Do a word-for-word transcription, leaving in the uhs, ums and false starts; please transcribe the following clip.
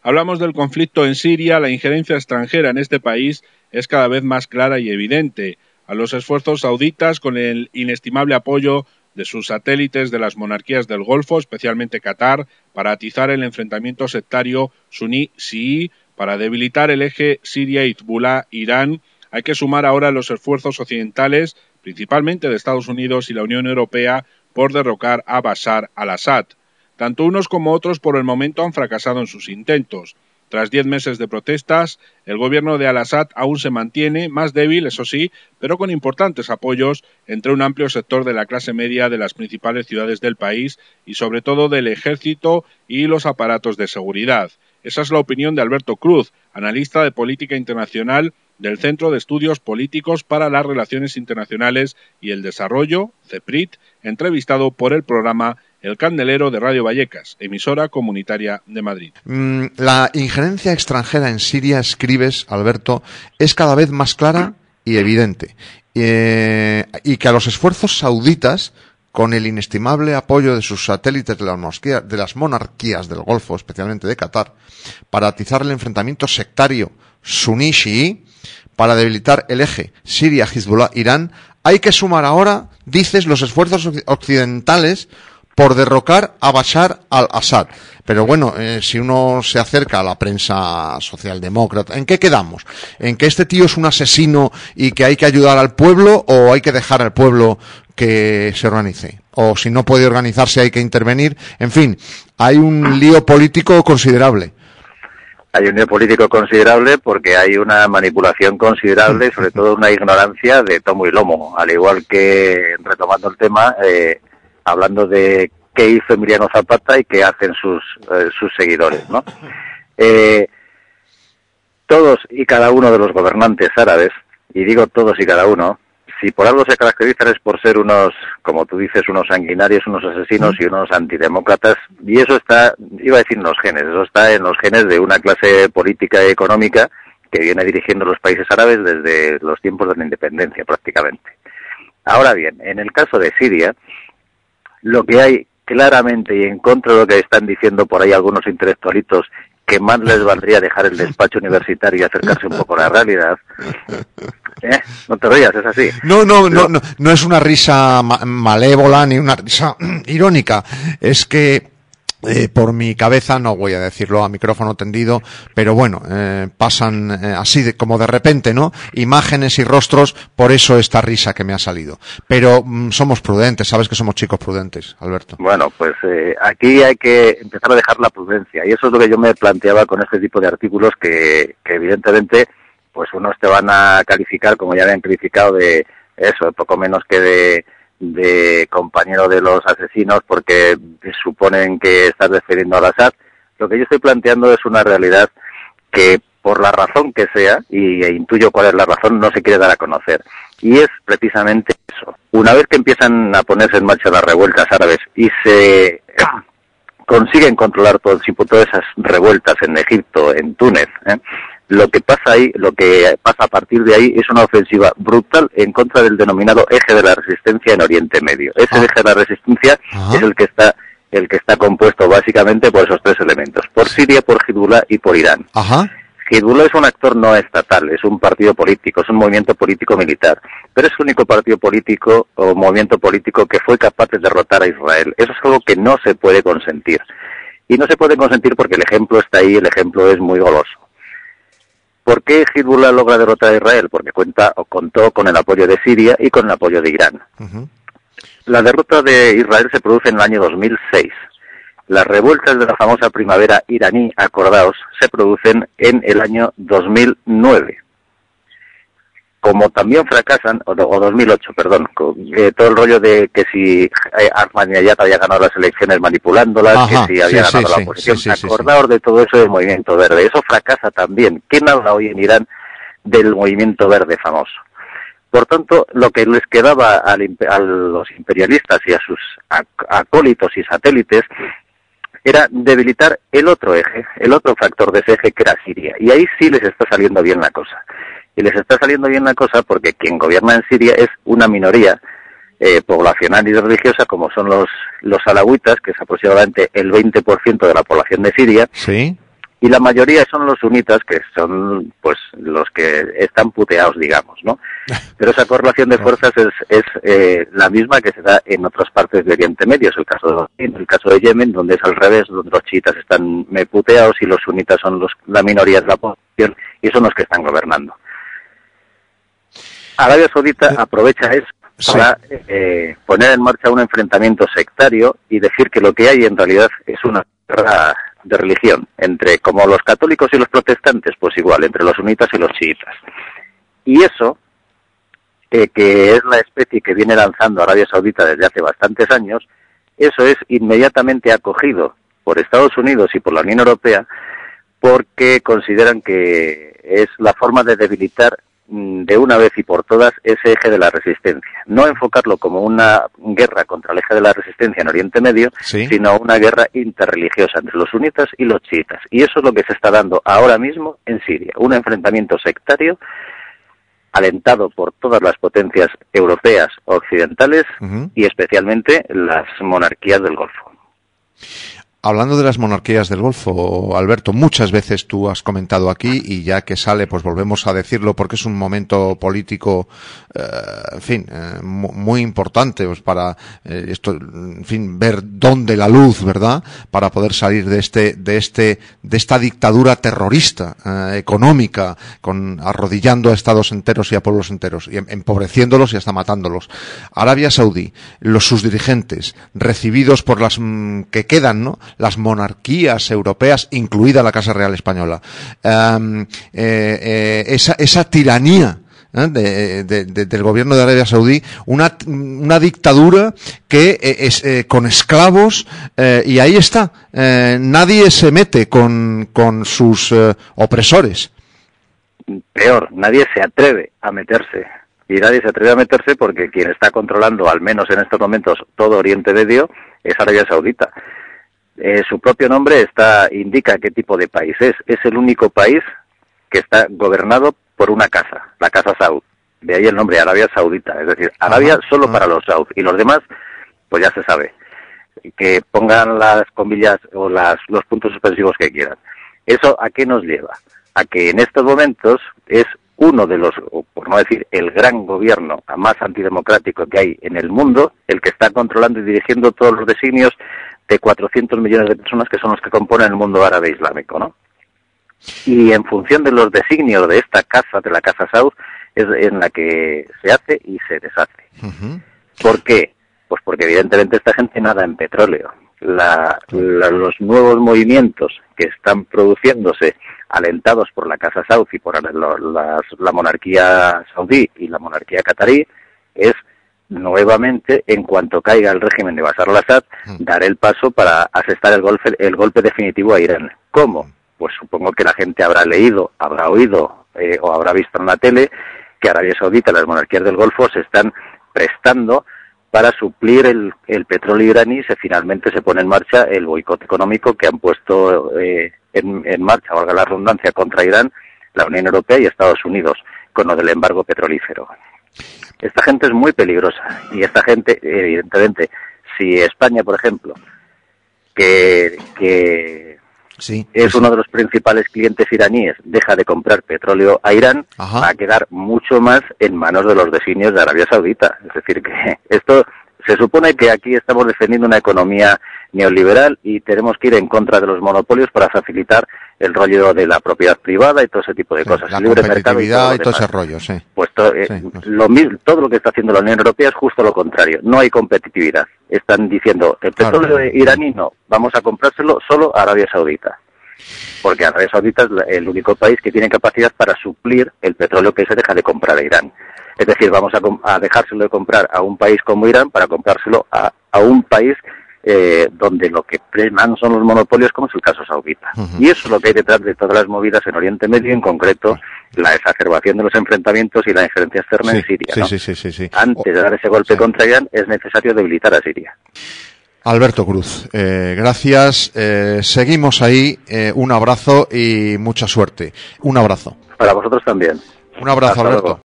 Hablamos del conflicto en Siria. La injerencia extranjera en este país es cada vez más clara y evidente. A los esfuerzos sauditas, con el inestimable apoyo de sus satélites de las monarquías del Golfo, especialmente Qatar, para atizar el enfrentamiento sectario suní-chií, para debilitar el eje Siria-Hezbollah-Irán, hay que sumar ahora los esfuerzos occidentales, principalmente de Estados Unidos y la Unión Europea, por derrocar a Bashar al-Assad. Tanto unos como otros por el momento han fracasado en sus intentos. Tras diez meses de protestas, el gobierno de al-Assad aún se mantiene, más débil, eso sí, pero con importantes apoyos entre un amplio sector de la clase media de las principales ciudades del país y sobre todo del ejército y los aparatos de seguridad. Esa es la opinión de Alberto Cruz, analista de política internacional del Centro de Estudios Políticos para las Relaciones Internacionales y el Desarrollo, CEPRIT, entrevistado por el programa El Candelero de Radio Vallecas, emisora comunitaria de Madrid. La injerencia extranjera en Siria, escribes, Alberto, es cada vez más clara y evidente, eh, y que a los esfuerzos sauditas, con el inestimable apoyo de sus satélites de las, monarquías, de las monarquías del Golfo, especialmente de Qatar, para atizar el enfrentamiento sectario suní-chií, para debilitar el eje Siria-Hezbollah-Irán, hay que sumar ahora, dices, los esfuerzos occidentales por derrocar a Bashar al-Assad. Pero bueno, eh, si uno se acerca a la prensa socialdemócrata, ¿en qué quedamos? ¿En que este tío es un asesino y que hay que ayudar al pueblo, o hay que dejar al pueblo que se organice? O si no puede organizarse hay que intervenir. En fin, hay un lío político considerable. Hay un lío político considerable porque hay una manipulación considerable y sobre todo una ignorancia de tomo y lomo. Al igual que, retomando el tema, eh, hablando de qué hizo Emiliano Zapata y qué hacen sus eh, sus seguidores, ¿no? Eh, todos y cada uno de los gobernantes árabes, y digo todos y cada uno, si por algo se caracterizan es por ser unos, como tú dices, unos sanguinarios, unos asesinos y unos antidemócratas, y eso está, iba a decir en los genes, eso está en los genes de una clase política y económica que viene dirigiendo los países árabes desde los tiempos de la independencia prácticamente. Ahora bien, en el caso de Siria, lo que hay claramente, y en contra de lo que están diciendo por ahí algunos intelectualitos, que más les valdría dejar el despacho universitario y acercarse un poco a la realidad. ¿Eh? No te rías, es así. No, no, no, no, no es una risa ma- malévola ni una risa irónica. Es que eh, por mi cabeza, no voy a decirlo a micrófono tendido, pero bueno, eh, pasan eh, así de, como de repente, ¿no? Imágenes y rostros, por eso esta risa que me ha salido. Pero mm, somos prudentes, sabes que somos chicos prudentes, Alberto. Bueno, pues eh, aquí hay que empezar a dejar la prudencia, y eso es lo que yo me planteaba con este tipo de artículos que, que evidentemente, pues unos te van a calificar, como ya habían calificado, de eso, poco menos que de de compañero de los asesinos porque suponen que estás defendiendo al Assad. Lo que yo estoy planteando es una realidad que, por la razón que sea, y e intuyo cuál es la razón, no se quiere dar a conocer. Y es precisamente eso. Una vez que empiezan a ponerse en marcha las revueltas árabes y se consiguen controlar todo, todas esas revueltas en Egipto, en Túnez, ¿eh? Lo que pasa ahí, lo que pasa a partir de ahí es una ofensiva brutal en contra del denominado eje de la resistencia en Oriente Medio. Ese ah. eje de la resistencia ah. es el que está el que está compuesto básicamente por esos tres elementos, por Siria, por Hezbollah y por Irán. Ajá. Hezbollah es un actor no estatal, es un partido político, es un movimiento político militar, pero es el único partido político o movimiento político que fue capaz de derrotar a Israel. Eso es algo que no se puede consentir. Y no se puede consentir porque el ejemplo está ahí, el ejemplo es muy goloso. ¿Por qué Hezbollah logra derrotar a Israel? Porque cuenta o contó con el apoyo de Siria y con el apoyo de Irán. Uh-huh. La derrota de Israel se produce en el año dos mil seis. Las revueltas de la famosa primavera iraní, acordaos, se producen en el año dos mil nueve. Como también fracasan, o, o dos mil ocho, perdón, con, eh, todo el rollo de que si eh, Ahmadinejad había ganado las elecciones manipulándolas, Ajá, que si había sí, ganado sí, la oposición, sí, sí, acordaos sí, sí. de todo eso del movimiento verde. Eso fracasa también. ¿Quién habla hoy en Irán del movimiento verde famoso? Por tanto, lo que les quedaba al, a los imperialistas y a sus acólitos y satélites era debilitar el otro eje, el otro factor de ese eje que era Siria. Y ahí sí les está saliendo bien la cosa. Y les está saliendo bien la cosa porque quien gobierna en Siria es una minoría eh, poblacional y religiosa, como son los los alawitas, que es aproximadamente el veinte por ciento de la población de Siria. Sí. y la mayoría son los sunitas, que son pues los que están puteados, digamos, ¿no? Pero esa correlación de fuerzas es, es eh, la misma que se da en otras partes de Oriente Medio. Es el caso de, el caso de Yemen, donde es al revés, donde los chiitas están puteados y los sunitas son los, la minoría de la población y son los que están gobernando. Arabia Saudita aprovecha eso para eh, poner en marcha un enfrentamiento sectario y decir que lo que hay en realidad es una guerra de religión, entre como los católicos y los protestantes, pues igual, entre los sunitas y los chiitas. Y eso, eh, que es la especie que viene lanzando Arabia Saudita desde hace bastantes años, eso es inmediatamente acogido por Estados Unidos y por la Unión Europea, porque consideran que es la forma de debilitar de una vez y por todas ese eje de la resistencia. No enfocarlo como una guerra contra el eje de la resistencia en Oriente Medio, ¿sí?, sino una guerra interreligiosa entre los sunitas y los chiitas. Y eso es lo que se está dando ahora mismo en Siria. Un enfrentamiento sectario alentado por todas las potencias europeas occidentales, uh-huh, y especialmente las monarquías del Golfo. Hablando de las monarquías del Golfo, Alberto, muchas veces tú has comentado aquí, y ya que sale, pues volvemos a decirlo, porque es un momento político, eh, en fin, eh, muy importante, pues para eh, esto, en fin, ver dónde la luz, ¿verdad?, para poder salir de este, de este, de esta dictadura terrorista, eh, económica, con arrodillando a estados enteros y a pueblos enteros, y empobreciéndolos y hasta matándolos. Arabia Saudí, los sus dirigentes, recibidos por las mmm, que quedan, ¿no?, las monarquías europeas, incluida la Casa Real Española, um, eh, eh, esa, esa tiranía ¿eh? de, de, de, del gobierno de Arabia Saudí, una, una dictadura que eh, es eh, con esclavos, eh, y ahí está, eh, nadie se mete con, con sus eh, opresores. Peor, nadie se atreve a meterse. Y nadie se atreve a meterse porque quien está controlando, al menos en estos momentos, todo Oriente Medio, es Arabia Saudita. Eh, su propio nombre está indica qué tipo de país es. Es el único país que está gobernado por una casa, la Casa Saud. De ahí el nombre Arabia Saudita. Es decir, Arabia ajá, solo ajá. para los Saud. Y los demás, pues ya se sabe. Que pongan las comillas o las, los puntos suspensivos que quieran. ¿Eso a qué nos lleva? A que en estos momentos es uno de los, o por no decir el gran gobierno más antidemocrático que hay en el mundo, el que está controlando y dirigiendo todos los designios de cuatrocientos millones de personas que son los que componen el mundo árabe islámico, ¿no? Y en función de los designios de esta casa, de la Casa Saud, es en la que se hace y se deshace. Uh-huh. ¿Por qué? Pues porque evidentemente esta gente nada en petróleo. La, la, los nuevos movimientos que están produciéndose, alentados por la Casa Saud y por la, la, la monarquía saudí y la monarquía catarí, es nuevamente, en cuanto caiga el régimen de Bashar al-Assad, dar el paso para asestar el golpe, el golpe definitivo a Irán. ¿Cómo? Pues supongo que la gente habrá leído, habrá oído eh, o habrá visto en la tele que Arabia Saudita y las monarquías del Golfo se están prestando para suplir el, el petróleo iraní si finalmente se pone en marcha el boicot económico que han puesto eh, en, en marcha, valga la redundancia, contra Irán, la Unión Europea y Estados Unidos, con lo del embargo petrolífero. Esta gente es muy peligrosa y esta gente, evidentemente, si España, por ejemplo, que, que sí, es sí. uno de los principales clientes iraníes, deja de comprar petróleo a Irán, ajá, va a quedar mucho más en manos de los designios de Arabia Saudita. Es decir, que esto se supone que aquí estamos defendiendo una economía neoliberal y tenemos que ir en contra de los monopolios para facilitar el rollo de la propiedad privada y todo ese tipo de sí, cosas. La el libre mercado y todo, y todo ese rollo, sí. Pues to, eh, sí, no sé. lo mismo, todo lo que está haciendo la Unión Europea es justo lo contrario. No hay competitividad. Están diciendo, el petróleo claro, iraní no, vamos a comprárselo solo a Arabia Saudita. Porque Arabia Saudita es el único país que tiene capacidad para suplir el petróleo que se deja de comprar a Irán. Es decir, vamos a, a dejárselo de comprar a un país como Irán para comprárselo a, a un país eh, donde lo que preman son los monopolios, como es el caso saudita. Uh-huh. Y eso es lo que hay detrás de todas las movidas en Oriente Medio, en concreto la exacerbación de los enfrentamientos y la injerencia externa sí, en Siria. Sí, ¿no? sí, sí, sí, sí. Antes de dar ese golpe sí. contra Irán es necesario debilitar a Siria. Alberto Cruz, eh, gracias. Eh, seguimos ahí. Eh, un abrazo y mucha suerte. Un abrazo. Para vosotros también. Un abrazo, Hasta Alberto. Luego.